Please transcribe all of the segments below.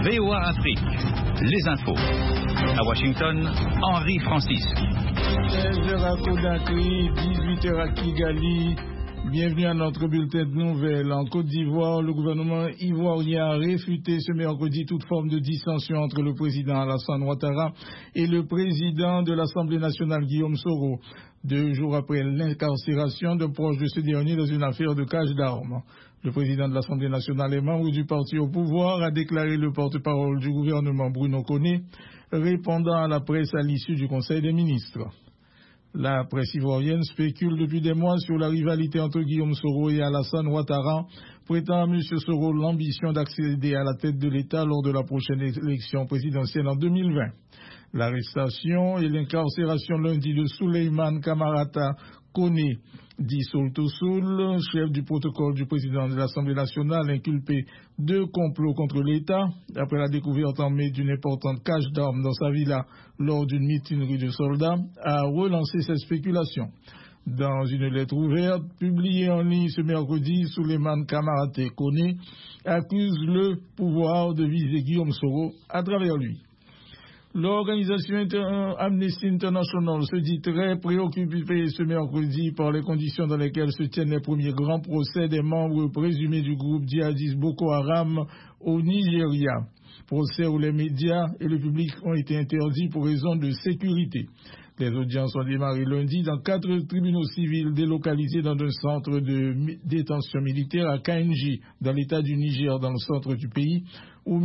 VOA Afrique, les infos. À Washington, Henri Francis. 16h à Conakry, 18h à Kigali. Bienvenue à notre bulletin de nouvelles. En Côte d'Ivoire, le gouvernement ivoirien a réfuté ce mercredi toute forme de dissension entre le président Alassane Ouattara et le président de l'Assemblée nationale Guillaume Soro, 2 jours après l'incarcération de proches de ce dernier dans une affaire de cache d'armes. Le président de l'Assemblée nationale et membre du parti au pouvoir a déclaré le porte-parole du gouvernement Bruno Koné, répondant à la presse à l'issue du Conseil des ministres. La presse ivoirienne spécule depuis des mois sur la rivalité entre Guillaume Soro et Alassane Ouattara, prêtant à M. Soro l'ambition d'accéder à la tête de l'État lors de la prochaine élection présidentielle en 2020. L'arrestation et l'incarcération lundi de Souleymane Kamarata Koné, dit Soul, chef du protocole du président de l'Assemblée nationale, inculpé de complot contre l'État, après la découverte en mai d'une importante cache d'armes dans sa villa lors d'une mutinerie de soldats, a relancé cette spéculation. Dans une lettre ouverte, publiée en ligne ce mercredi, Souleymane Kamarata Koné accuse le pouvoir de viser Guillaume Soro à travers lui. L'organisation Amnesty International se dit très préoccupée ce mercredi par les conditions dans lesquelles se tiennent les premiers grands procès des membres présumés du groupe djihadiste Boko Haram au Nigeria. Procès où les médias et le public ont été interdits pour raison de sécurité. Les audiences ont démarré lundi dans 4 tribunaux civils délocalisés dans un centre de détention militaire à Kainji, dans l'état du Niger, dans le centre du pays, où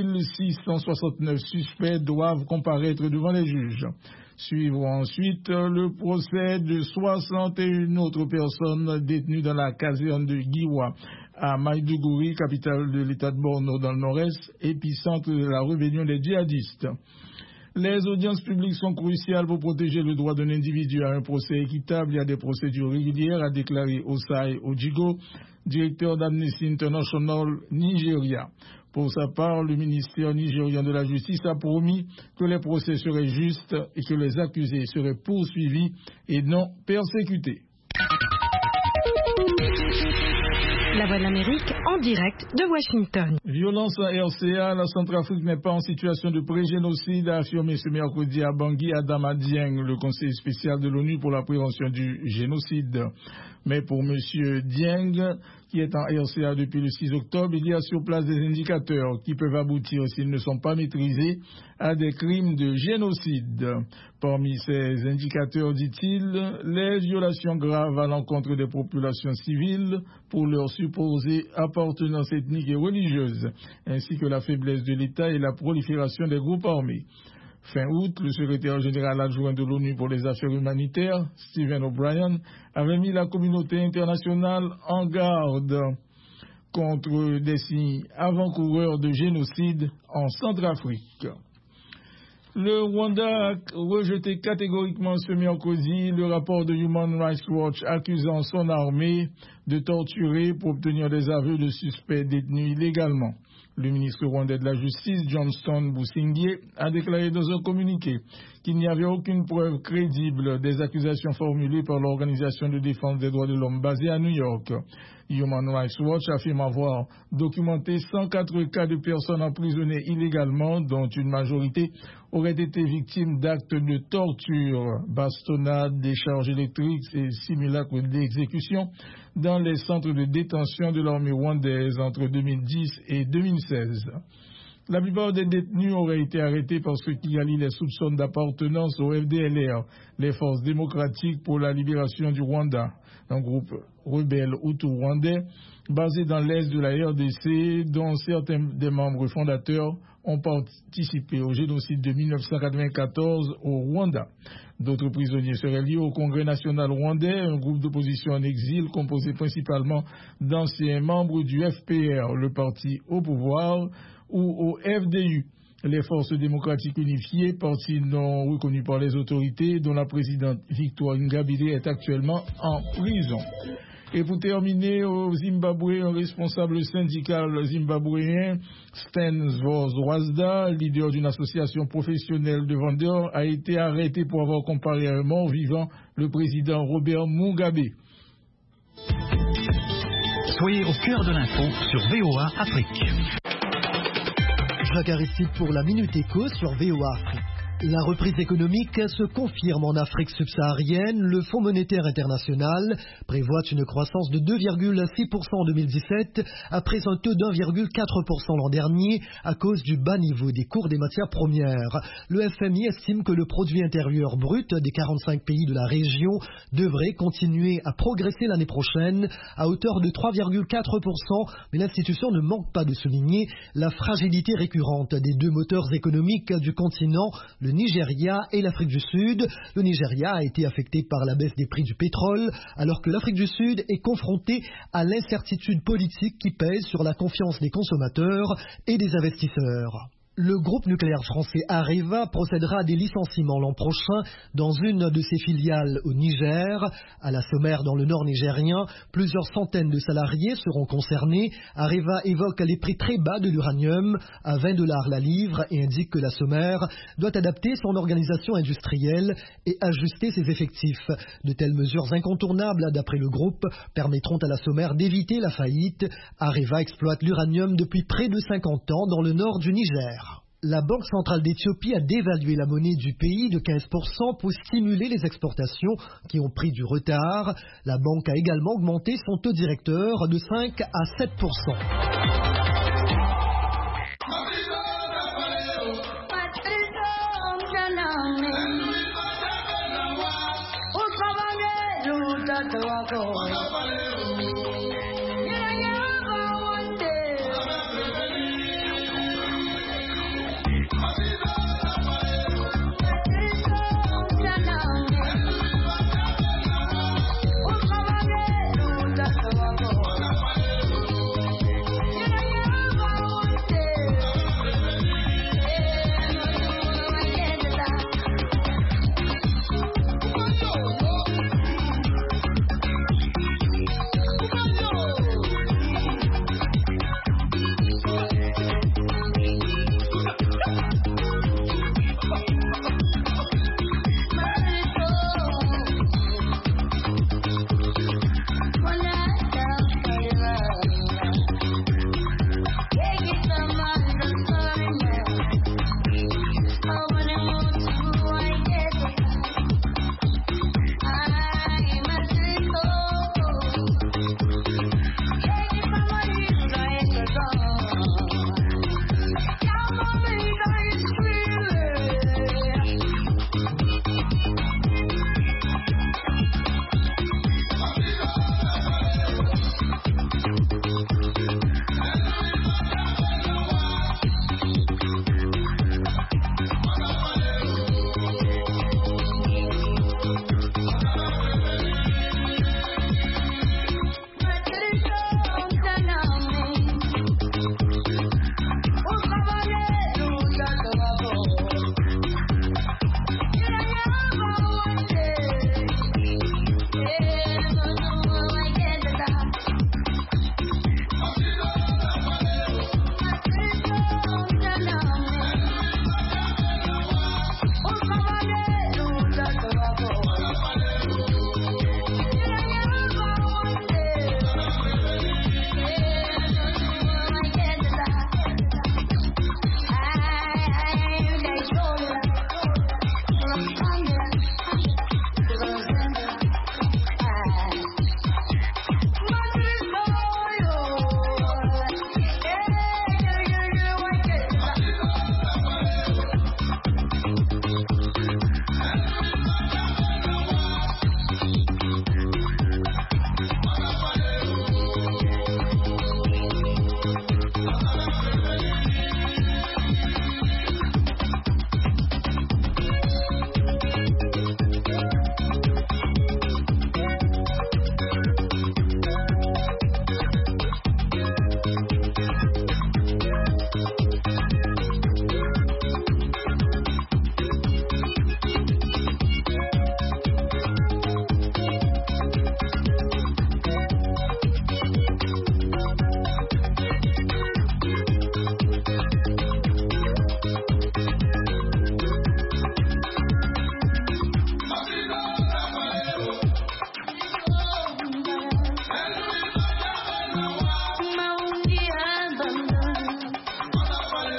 1669 suspects doivent comparaître devant les juges. Suivront ensuite le procès de 61 autres personnes détenues dans la caserne de Giwa, à Maïdougouri, capitale de l'état de Borno dans le nord-est, épicentre de la rébellion des djihadistes. Les audiences publiques sont cruciales pour protéger le droit d'un individu à un procès équitable et à des procédures régulières, a déclaré Osai Ojigo, directeur d'Amnesty International Nigeria. Pour sa part, le ministère nigérien de la Justice a promis que les procès seraient justes et que les accusés seraient poursuivis et non persécutés. La Voix de l'Amérique en direct de Washington. Violence à RCA, la Centrafrique n'est pas en situation de pré-génocide, a affirmé ce mercredi à Bangui Adama Dieng, le conseiller spécial de l'ONU pour la prévention du génocide. Mais pour M. Dieng, qui est en RCA depuis le 6 octobre, il y a sur place des indicateurs qui peuvent aboutir, s'ils ne sont pas maîtrisés, à des crimes de génocide. Parmi ces indicateurs, dit-il, les violations graves à l'encontre des populations civiles pour leur supposée appartenance ethnique et religieuse, ainsi que la faiblesse de l'État et la prolifération des groupes armés. Fin août, le secrétaire général adjoint de l'ONU pour les affaires humanitaires, Stephen O'Brien, avait mis la communauté internationale en garde contre des signes avant-coureurs de génocide en Centrafrique. Le Rwanda a rejeté catégoriquement ce mercredi le rapport de Human Rights Watch accusant son armée de torturer pour obtenir des aveux de suspects détenus illégalement. Le ministre rwandais de la Justice, Johnston Busingye, a déclaré dans un communiqué qu'il n'y avait aucune preuve crédible des accusations formulées par l'Organisation de défense des droits de l'homme basée à New York. Human Rights Watch affirme avoir documenté 104 cas de personnes emprisonnées illégalement, dont une majorité auraient été victimes d'actes de torture, bastonnades, décharges électriques et simulacres d'exécution dans les centres de détention de l'armée rwandaise entre 2010 et 2016. La plupart des détenus auraient été arrêtés parce qu'Kigali les soupçonne d'appartenance au FDLR, les Forces démocratiques pour la libération du Rwanda, un groupe rebelle hutu-rwandais basé dans l'est de la RDC, dont certains des membres fondateurs ont participé au génocide de 1994 au Rwanda. D'autres prisonniers seraient liés au Congrès national rwandais, un groupe d'opposition en exil composé principalement d'anciens membres du FPR, le parti au pouvoir, ou au FDU, les Forces démocratiques unifiées, parti non reconnu par les autorités, dont la présidente Victoire Ingabire est actuellement en prison. Et pour terminer, au Zimbabwe, un responsable syndical zimbabwéen, Stan Zwazda, leader d'une association professionnelle de vendeurs, a été arrêté pour avoir comparé à un mort-vivant le président Robert Mugabe. Soyez au cœur de l'info sur VOA Afrique. Jacques Aristide pour la Minute Éco sur VOA Afrique. La reprise économique se confirme en Afrique subsaharienne. Le Fonds monétaire international prévoit une croissance de 2,6% en 2017 après un taux d'1,4% l'an dernier à cause du bas niveau des cours des matières premières. Le FMI estime que le produit intérieur brut des 45 pays de la région devrait continuer à progresser l'année prochaine à hauteur de 3,4%, mais l'institution ne manque pas de souligner la fragilité récurrente des deux moteurs économiques du continent, le Nigeria et l'Afrique du Sud. Le Nigeria a été affecté par la baisse des prix du pétrole, alors que l'Afrique du Sud est confrontée à l'incertitude politique qui pèse sur la confiance des consommateurs et des investisseurs. Le groupe nucléaire français Areva procédera à des licenciements l'an prochain dans une de ses filiales au Niger. À la Sommer, dans le nord nigérien, plusieurs centaines de salariés seront concernés. Areva évoque les prix très bas de l'uranium, à $20 la livre, et indique que la Sommer doit adapter son organisation industrielle et ajuster ses effectifs. De telles mesures incontournables, d'après le groupe, permettront à la Sommer d'éviter la faillite. Areva exploite l'uranium depuis près de 50 ans dans le nord du Niger. La Banque centrale d'Éthiopie a dévalué la monnaie du pays de 15% pour stimuler les exportations qui ont pris du retard. La banque a également augmenté son taux directeur de 5 à 7%.